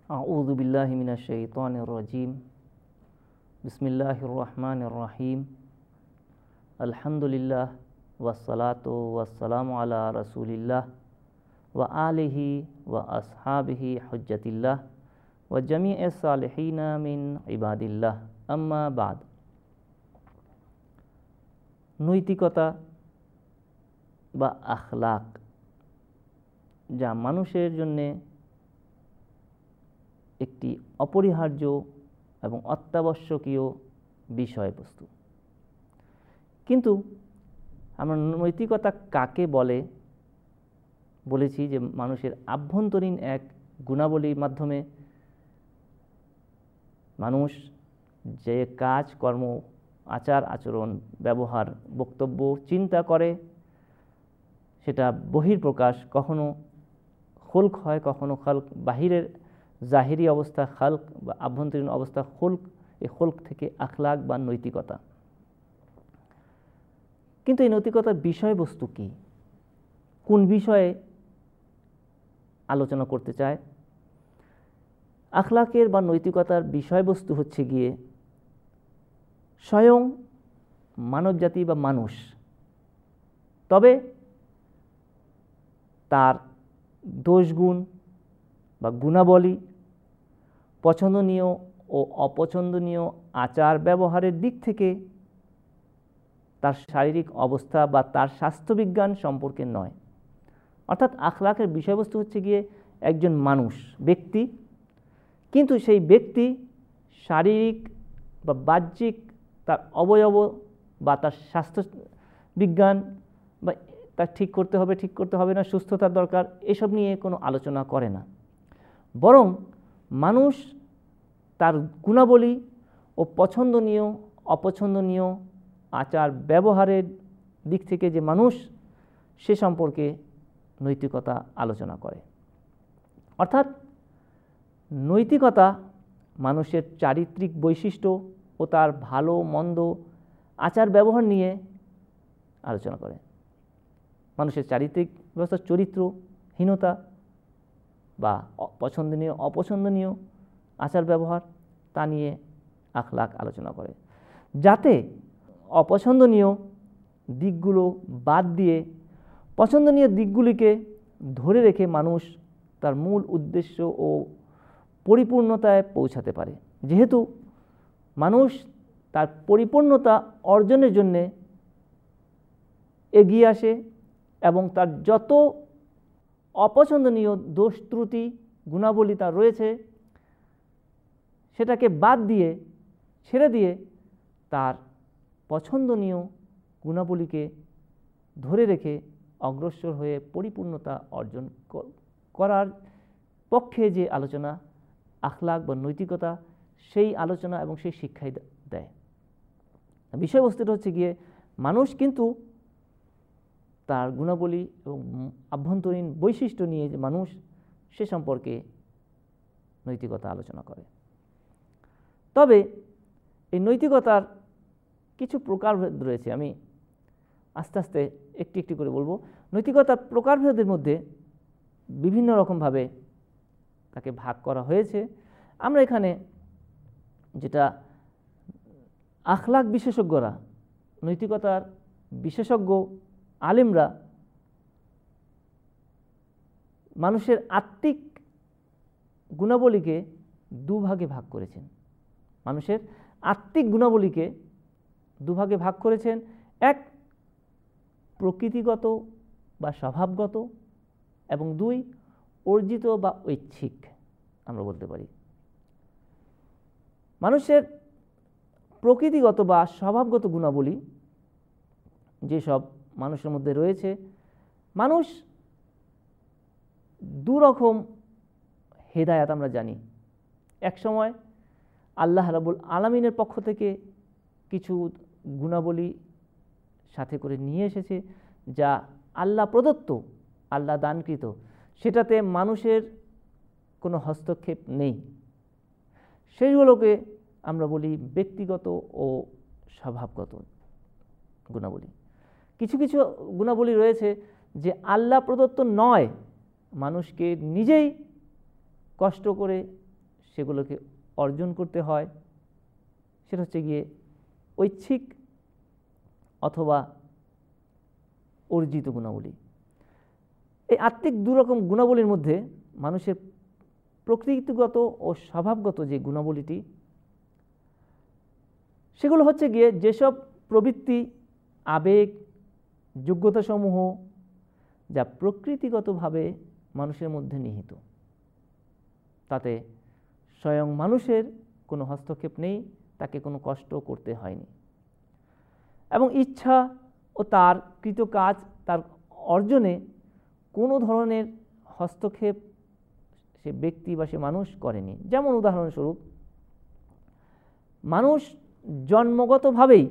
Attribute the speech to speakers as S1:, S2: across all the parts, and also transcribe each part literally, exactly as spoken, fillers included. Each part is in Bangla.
S1: আউযু বিল্লাহি মিনাশ শাইতানির রাজিম। বিসমিল্লাহির রহমানির রহিম। আলহামদুলিল্লাহ ওয়াসসালাতু ওয়াসসালামু আলা রাসূলিল্লাহ ওয়া আলিহি ওয়া আসহাবিহি হুজ্জাতিল্লাহ ওয়া জামিইস সালিহিনা মিন ইবাদিল্লাহ, আম্মা বাদ। নৈতিকতা বা আখলাক যা মানুষের জন্যে একটি অপরিহার্য এবং অত্যাবশ্যকীয় বিষয়বস্তু। কিন্তু আমরা নৈতিকতা কাকে বলে বলেছি যে মানুষের আভ্যন্তরীণ এক গুণাবলীর মাধ্যমে মানুষ যে কাজ কর্ম আচার আচরণ ব্যবহার বক্তব্য চিন্তা করে সেটা বহির্প্রকাশ কখনো খুলক হয়, কখনো খালক বাহিরের জাহিরি অবস্থা খালক বা আভ্যন্তরীণ অবস্থা খুলক। এই খুলক থেকে আখলাক বা নৈতিকতা। কিন্তু এই নৈতিকতার বিষয়বস্তু কি, কোন বিষয়ে আলোচনা করতে চায়? আখলাকের বা নৈতিকতার বিষয়বস্তু হচ্ছে গিয়ে স্বয়ং মানবজাতি বা মানুষ, তবে তার দোষগুণ বা গুণাবলী, পছন্দনীয় ও অপছন্দনীয় আচার ব্যবহারের দিক থেকে তার শারীরিক অবস্থা বা তার স্বাস্থ্যবিজ্ঞান সম্পর্কে নয়। অর্থাৎ আখলাকের বিষয়বস্তু হচ্ছে গিয়ে একজন মানুষ ব্যক্তি, কিন্তু সেই ব্যক্তি শারীরিক বা বাহ্যিক তার অবয়ব বা তার স্বাস্থ্য বিজ্ঞান বা তার ঠিক করতে হবে ঠিক করতে হবে না, সুস্থতার দরকার, এসব নিয়ে কোনো আলোচনা করে না। বরং মানুষ তার গুণাবলী ও পছন্দনীয় অপছন্দনীয় আচার ব্যবহারের দিক থেকে যে মানুষ, সে সম্পর্কে নৈতিকতা আলোচনা করে। অর্থাৎ নৈতিকতা মানুষের চারিত্রিক বৈশিষ্ট্য ও তার ভালো মন্দ আচার ব্যবহার নিয়ে আলোচনা করে। মানুষের চারিত্রিক ব্যবস্থা, চরিত্রহীনতা বা পছন্দনীয় অপছন্দনীয় আচার ব্যবহার, তা নিয়ে আখলাক আলোচনা করে, যাতে অপছন্দনীয় দিকগুলো বাদ দিয়ে পছন্দনীয় দিকগুলিকে ধরে রেখে মানুষ তার মূল উদ্দেশ্য ও পরিপূর্ণতায় পৌঁছাতে পারে। যেহেতু মানুষ তার পরিপূর্ণতা অর্জনের জন্যে এগিয়ে আসে এবং তার যত অপছন্দনীয় দোষ ত্রুটি গুণাবলী তার রয়েছে সেটাকে বাদ দিয়ে ছেড়ে দিয়ে তার পছন্দনীয় গুণাবলীকে ধরে রেখে অগ্রসর হয়ে পরিপূর্ণতা অর্জন করার পক্ষে যে আলোচনা আখলাক বা নৈতিকতা, সেই আলোচনা এবং সেই শিক্ষাই দেয়। বিষয়বস্তুটা হচ্ছে গিয়ে মানুষ কিন্তু তার গুণাবলী এবং আভ্যন্তরীণ বৈশিষ্ট্য নিয়ে যে মানুষ, সে সম্পর্কে নৈতিকতা আলোচনা করে। তবে এই নৈতিকতার কিছু প্রকারভেদ রয়েছে, আমি আস্তে আস্তে একটি একটি করে বলবো। নৈতিকতার প্রকারভেদের মধ্যে বিভিন্ন রকমভাবে তাকে ভাগ করা হয়েছে। আমরা এখানে যেটা আখলাক বিশেষজ্ঞরা, নৈতিকতার বিশেষজ্ঞ আলেমরা মানুষের আত্মিক গুণাবলীকে দুভাগে ভাগ করেছেন। মানুষের আত্মিক গুণাবলীকে দুভাগে ভাগ করেছেন। এক, প্রকৃতিগত বা স্বভাবগত, এবং দুই, অর্জিত বা ঐচ্ছিক আমরা বলতে পারি। মানুষের প্রকৃতিগত বা স্বভাবগত গুণাবলী যেসব মানুষের মধ্যে রয়েছে, মানুষ দুরকম হেদায়াত আমরা জানি। এক সময় আল্লাহ রাব্বুল আলামিনের পক্ষ থেকে কিছু গুণাবলী সাথে করে নিয়ে এসেছে, যা আল্লাহ প্রদত্ত, আল্লাহ দানকৃত, সেটাতে মানুষের কোনো হস্তক্ষেপ নেই। সেইগুলোকে আমরা বলি ব্যক্তিগত ও স্বভাবগত গুণাবলী। কিছু কিছু গুণাবলী রয়েছে যে আল্লাহ প্রদত্ত নয়, মানুষকে নিজেই কষ্ট করে সেগুলোকে অর্জন করতে হয়, সেটা হচ্ছে গিয়ে ঐচ্ছিক অথবা অর্জিত গুণাবলী। এই আত্মিক দুরকম গুণাবলীর মধ্যে মানুষের প্রকৃতিগত ও স্বভাবগত যে গুণাবলীটি, সেগুলো হচ্ছে গিয়ে যেসব প্রবৃত্তি, আবেগ, যোগ্যতাসমূহ যা প্রকৃতিগতভাবে মানুষের মধ্যে নিহিত, তাতে স্বয়ং মানুষের কোনো হস্তক্ষেপ নেই, তাকে কোনো কষ্ট করতে হয়নি, এবং ইচ্ছা ও তার কৃত কাজ, তার অর্জনে কোনো ধরনের হস্তক্ষেপ সে ব্যক্তি বা সে মানুষ করেনি। যেমন উদাহরণস্বরূপ, মানুষ জন্মগতভাবেই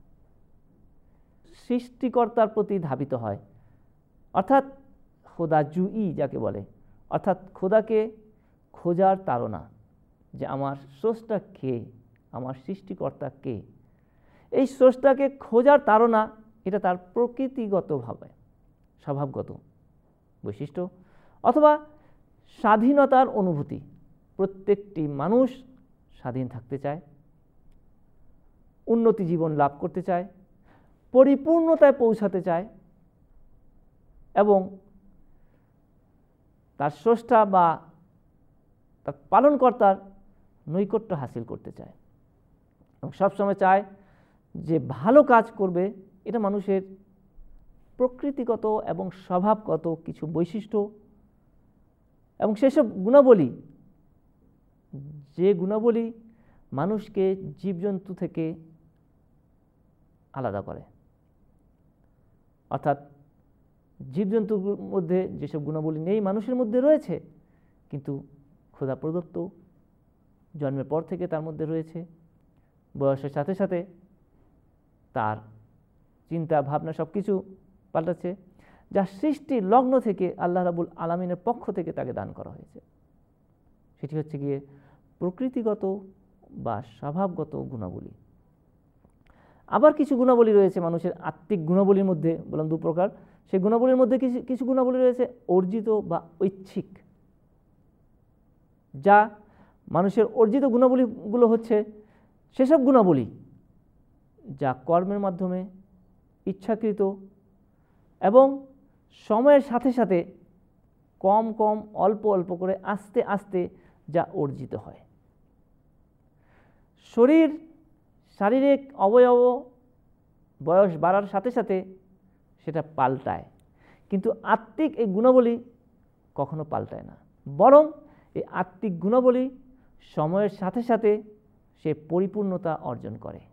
S1: সৃষ্টিকর্তার প্রতি ধাবিত হয়, অর্থাৎ খোদা জুই যাকে বলে, অর্থাৎ খোদাকে খোঁজার তাড়না, যে আমার স্রষ্টা কে, আমার সৃষ্টিকর্তা কে। এই স্রষ্টাকে খোঁজার তাড়না এটা তার প্রকৃতিগতভাবে স্বভাবগত বৈশিষ্ট্য, অথবা স্বাধীনতার অনুভূতি। প্রত্যেকটি মানুষ স্বাধীন থাকতে চায়, উন্নতি জীবন লাভ করতে চায়, পরিপূর্ণতায় পৌঁছাতে চায় এবং তার স্রষ্টা বা তার পালনকর্তার নৈকট্য হাসিল করতে চায়, এবং সবসময় চায় যে ভালো কাজ করবে। এটা মানুষের প্রকৃতিগত এবং স্বভাবগত কিছু বৈশিষ্ট্য, এবং সেসব গুণাবলী, যে গুণাবলী মানুষকে জীবজন্তু থেকে আলাদা করে। অর্থাৎ জীবজন্তুর মধ্যে যেসব গুণাবলী নেই মানুষের মধ্যে রয়েছে, কিন্তু খোদা প্রদত্ত, জন্মের পর থেকে তার মধ্যে রয়েছে। বয়সের সাথে সাথে তার চিন্তা ভাবনা সব কিছু পাল্টাচ্ছে, যা সৃষ্টির লগ্ন থেকে আল্লাহ রাব্বুল আলামিনের পক্ষ থেকে তাকে দান করা হয়েছে। সেটি হচ্ছে গিয়ে প্রকৃতিগত বা স্বভাবগত গুণাবলী। আবার কিছু গুণাবলী রয়েছে মানুষের আত্মিক গুণাবলীর মধ্যে, বললাম দু প্রকার। সেই গুণাবলীর মধ্যে কিছু কিছু গুণাবলী রয়েছে অর্জিত বা ঐচ্ছিক, যা মানুষের অর্জিত গুণাবলীগুলো হচ্ছে সেসব গুণাবলী যা কর্মের মাধ্যমে ইচ্ছাকৃত এবং সময়ের সাথে সাথে কম কম অল্প অল্প করে আস্তে আস্তে যা অর্জিত হয়। শরীর, শারীরিক অবয়ব বয়স বাড়ার সাথে সাথে সেটা পাল্টায়, কিন্তু আত্মিক এই গুণাবলী কখনো পাল্টায় না, বরং এই আত্মিক গুণাবলী সময়ের সাথে সাথে সে পরিপূর্ণতা অর্জন করে।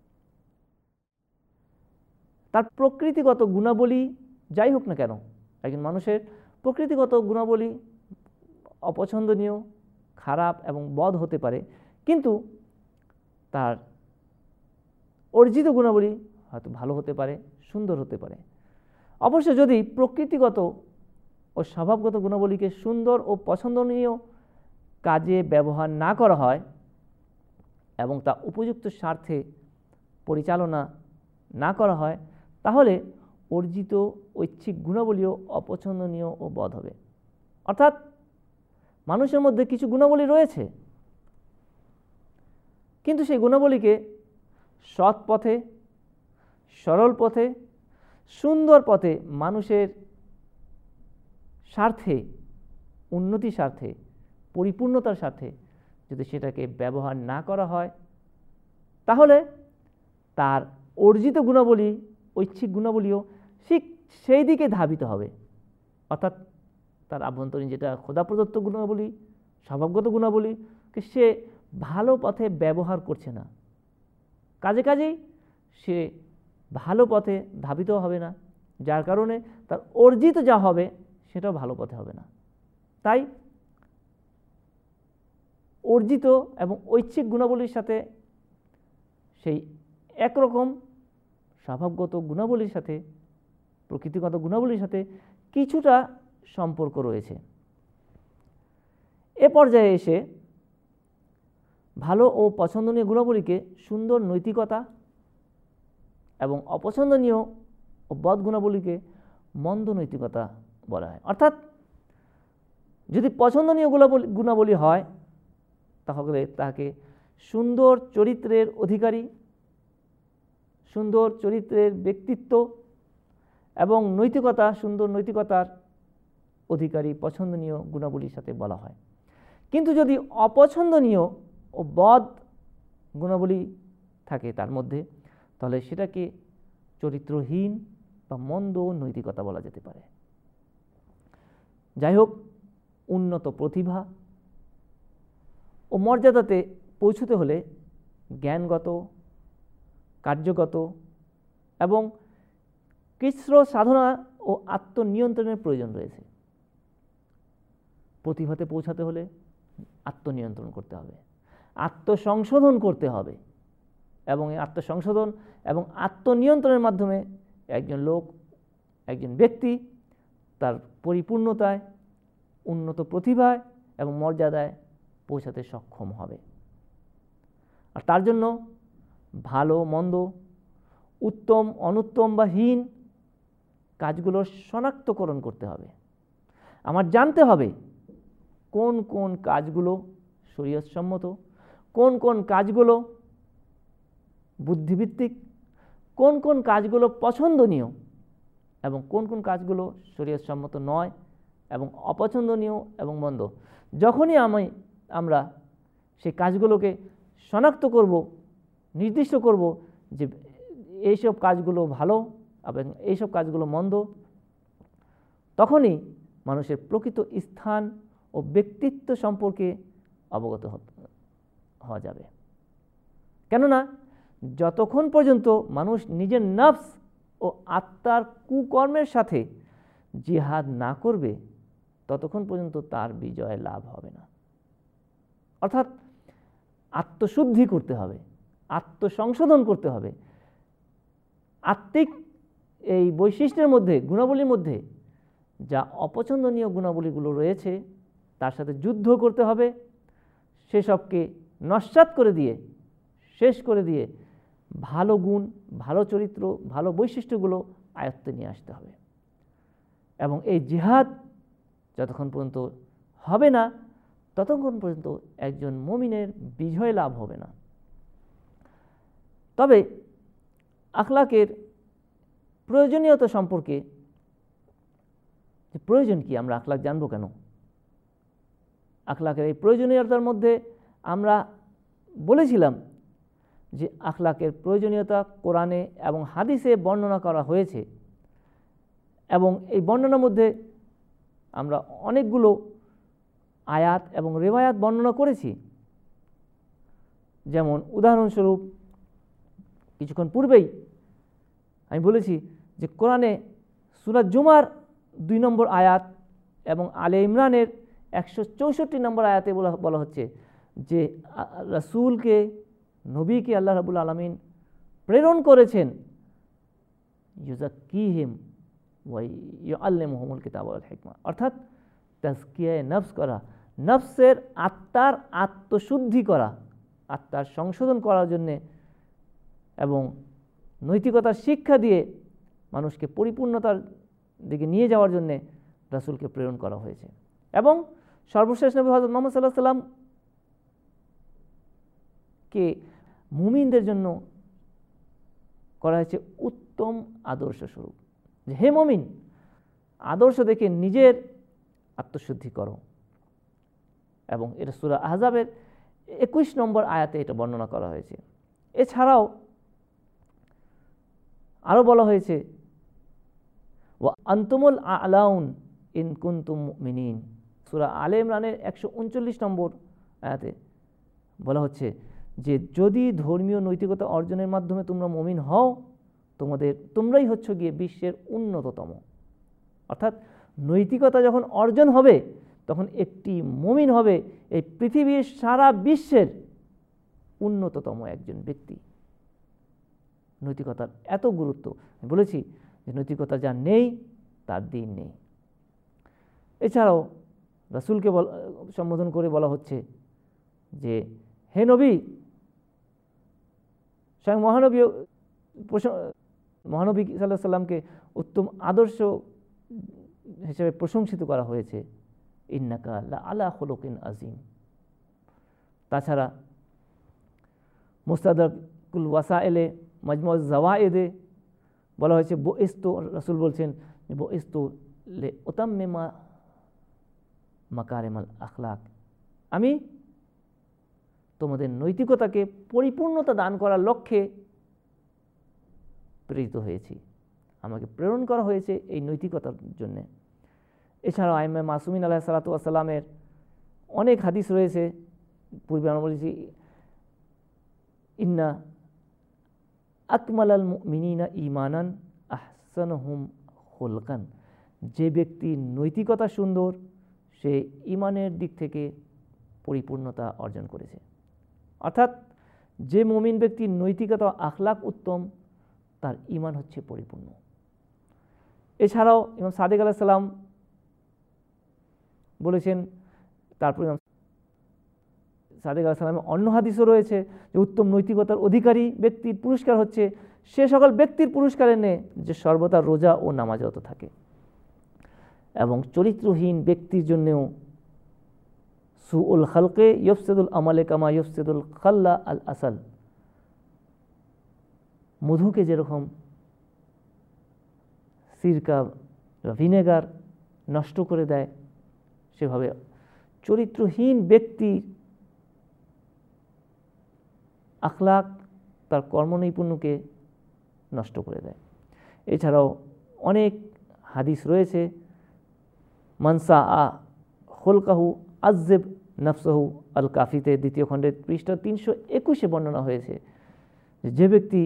S1: তার প্রকৃতিগত গুণাবলী যাই হোক না কেন, একজন মানুষের প্রকৃতিগত গুণাবলী অপছন্দনীয়, খারাপ এবং বদ হতে পারে, কিন্তু তার অর্জিত গুণাবলী হয়তো ভালো হতে পারে, সুন্দর হতে পারে। অবশ্য যদি প্রকৃতিগত ও স্বভাবগত গুণাবলীকে সুন্দর ও পছন্দনীয় কাজে ব্যবহার না করা হয় এবং তা উপযুক্ত স্বার্থে পরিচালনা না করা হয়, তাহলে অর্জিত ঐচ্ছিক গুণাবলীও অপছন্দনীয় ও বদ হবে। অর্থাৎ মানুষের মধ্যে কিছু গুণাবলী রয়েছে, কিন্তু সেই গুণাবলীকে সৎ পথে, সরল পথে, সুন্দর পথে, মানুষের স্বার্থে, উন্নতির স্বার্থে, পরিপূর্ণতার স্বার্থে যদি সেটাকে ব্যবহার না করা হয়, তাহলে তার অর্জিত গুণাবলী, ঐচ্ছিক গুণাবলীও ঠিক সেই দিকে ধাবিত হবে। অর্থাৎ তার আভ্যন্তরীণ যেটা খোদা প্রদত্ত গুণাবলী, স্বভাবগত গুণাবলীকে সে ভালো পথে ব্যবহার করছে না, কাজে কাজেই সে ভালো পথে ধাবিত হবে না, যার কারণে তার অর্জিত যা হবে সেটাও ভালো পথে হবে না। তাই অর্জিত এবং ঐচ্ছিক গুণাবলীর সাথে সেই একরকম স্বভাবগত গুণাবলীর সাথে, প্রকৃতিগত গুণাবলীর সাথে কিছুটা সম্পর্ক রয়েছে। এ পর্যায়ে এসে ভালো ও পছন্দনীয় গুণাবলীকে সুন্দর নৈতিকতা এবং অপছন্দনীয় ও বদ গুণাবলীকে মন্দ নৈতিকতা বলা হয়। অর্থাৎ যদি পছন্দনীয় গুণাবলী গুণাবলী হয় তাহলে তাকে সুন্দর চরিত্রের অধিকারী, সুন্দর চরিত্রের ব্যক্তিত্ব এবং নৈতিকতা, সুন্দর নৈতিকতার অধিকারী পছন্দনীয় গুণাবলীর সাথে বলা হয়। কিন্তু যদি অপছন্দনীয় ও বদ গুণাবলী থাকে তার মধ্যে, তাহলে সেটাকে চরিত্রহীন বা মন্দ নৈতিকতা বলা যেতে পারে। যাই হোক, উন্নত প্রতিভা ও মর্যাদাতে পৌঁছতে হলে জ্ঞানগত, কার্যগত এবং কৃচ্ছ্র সাধনা ও আত্মনিয়ন্ত্রণের প্রয়োজন রয়েছে। প্রতিভাতে পৌঁছাতে হলে আত্মনিয়ন্ত্রণ করতে হবে, আত্মসংশোধন করতে হবে, এবং এই আত্মসংশোধন এবং আত্মনিয়ন্ত্রণের মাধ্যমে একজন লোক, একজন ব্যক্তি তার পরিপূর্ণতায়, উন্নত প্রতিভায় এবং মর্যাদায় পৌঁছাতে সক্ষম হবে। আর তার জন্য ভালো মন্দ, উত্তম অনুত্তম বা হীন কাজগুলোর শনাক্তকরণ করতে হবে। আমার জানতে হবে কোন কোন কাজগুলো শরীয়তসম্মত, কোন কোন কাজগুলো বুদ্ধিভিত্তিক, কোন কোন কাজগুলো পছন্দনীয় এবং কোন কোন কাজগুলো শরীয়তসম্মত নয় এবং অপছন্দনীয় এবং মন্দ। যখনই আমি আমরা সেই কাজগুলোকে শনাক্ত করব, নির্দিষ্ট করব যে এইসব কাজগুলো ভালো এবং এইসব কাজগুলো মন্দ, তখনই মানুষের প্রকৃত স্থান ও ব্যক্তিত্ব সম্পর্কে অবগত হওয়া যাবে। কেননা যতক্ষণ পর্যন্ত মানুষ নিজের নফস ও আত্মার কুকর্মের সাথে জিহাদ না করবে, ততক্ষণ পর্যন্ত তার বিজয় লাভ হবে না। অর্থাৎ আত্মশুদ্ধি করতে হবে, আত্মসংশোধন করতে হবে। আত্মিক এই বৈশিষ্ট্যের মধ্যে, গুণাবলীর মধ্যে যা অপছন্দনীয় গুণাবলীগুলো রয়েছে তার সাথে যুদ্ধ করতে হবে, সেসবকে নস্যাৎ করে দিয়ে, শেষ করে দিয়ে ভালো গুণ, ভালো চরিত্র, ভালো বৈশিষ্ট্যগুলো আয়ত্তে নিয়ে আসতে হবে। এবং এই জিহাদ যতক্ষণ পর্যন্ত হবে না, ততক্ষণ পর্যন্ত একজন মুমিনের বিজয় লাভ হবে না। তবে আখলাকের প্রয়োজনীয়তা সম্পর্কে, প্রয়োজন কি, আমরা আখলাক জানবো কেন? আখলাকের এই প্রয়োজনীয়তার মধ্যে আমরা বলেছিলাম যে আখলাকের প্রয়োজনীয়তা কোরআনে এবং হাদিসে বর্ণনা করা হয়েছে, এবং এই বর্ণনার মধ্যে আমরা অনেকগুলো আয়াত এবং রেওয়ায়াত বর্ণনা করেছি। যেমন উদাহরণস্বরূপ কিছুক্ষণ পূর্বেই আমি বলেছি যে কোরআনে সূরা জুমার দুই নম্বর আয়াত এবং আলে ইমরানের একশো চৌষট্টি নম্বর আয়াতে বলা বলা হচ্ছে যে রাসূলকে, নবীকে আল্লাহ রাব্বুল আলামিন প্রেরণ করেছেন ইউযাক্কিহিম ওয়া ইউআল্লিমুহুমুল কিতাব ওয়াল হিকমা, অর্থাৎ তাজকিয়ায়ে নফস করা, নফসের আত্মার আত্মশুদ্ধি করা, আত্মার সংশোধন করার জন্যে এবং নৈতিকতার শিক্ষা দিয়ে মানুষকে পরিপূর্ণতার দিকে নিয়ে যাওয়ার জন্যে রাসূলকে প্রেরণ করা হয়েছে। এবং সর্বশেষ নবী হযরত মুহাম্মদ সাল্লাল্লাহু আলাইহি ওয়াসাল্লাম কে মুমিনদের জন্য করা হয়েছে উত্তম আদর্শ স্বরূপ, যে হে মুমিন, আদর্শ দেখে নিজের আত্মশুদ্ধি করো। এবং এটা সূরা আহজাবের একুশ নম্বর আয়াতে এটা বর্ণনা করা হয়েছে। এছাড়াও আরও বলা হয়েছে ওয়া আনতুমুল আ'লাউন ইন কুনতুম মুমিনিন, সূরা আলে ইমরানের একশো উনচল্লিশ নম্বর আয়াতে বলা হচ্ছে যে যদি ধর্মীয় নৈতিকতা অর্জনের মাধ্যমে তোমরা মুমিন হও, তোমাদের তোমরাই হচ্ছ গিয়ে বিশ্বের উন্নততম। অর্থাৎ নৈতিকতা যখন অর্জন হবে, তখন একটি মুমিন হবে এই পৃথিবীর সারা বিশ্বের উন্নততম একজন ব্যক্তি। নৈতিকতার এত গুরুত্ব, আমি বলেছি যে নৈতিকতা যা নেই তার দিন নেই। এছাড়াও রাসূলকে সম্বোধন করে বলা হচ্ছে যে হে নবী, স্বয়ং মহানবী মহানবী সাল্লাল্লাহু আলাইহি সাল্লামকে উত্তম আদর্শ হিসেবে প্রশংসিত করা হয়েছে, ইন্নাকা লা আলা খুলুকিন আযীম, তাছাড়া মুস্তাদরাকুল ওয়াসাইলে মাজমুউজ জাওয়ায়েদে বলা হয়েছে বুইস্তু, রাসূল বলছেন বুইস্তু লিউতাম্মিমা মাকারিমাল আখলাক, আমি তোমাদের নৈতিকতাকে পরিপূর্ণতা দান করার লক্ষ্যে প্রেরিত হয়েছি, আমাকে প্রেরণ করা হয়েছে এই নৈতিকতার জন্যে। এছাড়াও আইমে মাসুমিন আলাইহিস সালাতু ওয়াস সালামের অনেক হাদিস রয়েছে, পূর্বে আমরা বলেছি ইন্না আকমালাল মুমিনিনা ঈমানান আহসানুহুম খুলকান, যে ব্যক্তি নৈতিকতা সুন্দর সে ঈমানের দিক থেকে পরিপূর্ণতা অর্জন করেছে। অর্থাৎ যে মুমিন ব্যক্তির নৈতিকতা আখলাক উত্তম তার ঈমান হচ্ছে পরিপূর্ণ। এছাড়াও ইমাম সাদিক আলাইহিস সালাম বলেছেন, তারপর ইমাম সাদিক আলাইহিস সালামের অন্য হাদিসও রয়েছে যে উত্তম নৈতিকতার অধিকারী ব্যক্তির পুরস্কার হচ্ছে সে সকল ব্যক্তির পুরস্কারের ন্যায় যে সর্বদা রোজা ও নামাজরত থাকে। এবং চরিত্রহীন ব্যক্তির জন্যেও সুউল খালকে ইফসিদুল আমালে কামা ইফসিদুল খাল্লা আল আসাল, মধুকে যেরকম সিরকা ভিনেগার নষ্ট করে দেয় সেভাবে চরিত্রহীন ব্যক্তির আখলাক তার কর্মনৈপুণ্যকে নষ্ট করে দেয়। এছাড়াও অনেক হাদিস রয়েছে, মানসা আ খুলকাহু আজ্জেব নফসহু আল কাফিতে দ্বিতীয় খণ্ডের পৃষ্ঠা তিনশো একুশে বর্ণনা হয়েছে যে ব্যক্তি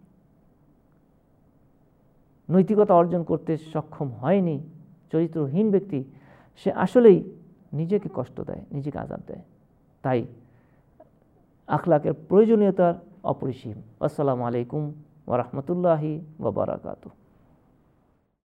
S1: নৈতিকতা অর্জন করতে সক্ষম হয়নি, চরিত্রহীন ব্যক্তি, সে আসলেই নিজেকে কষ্ট দেয়, নিজেকে আযাব দেয়। তাই আখলাকের প্রয়োজনীয়তার অপরিসীম। আসসালামু আলাইকুম ওয়া রাহমাতুল্লাহি ওয়া বারাকাতুহু।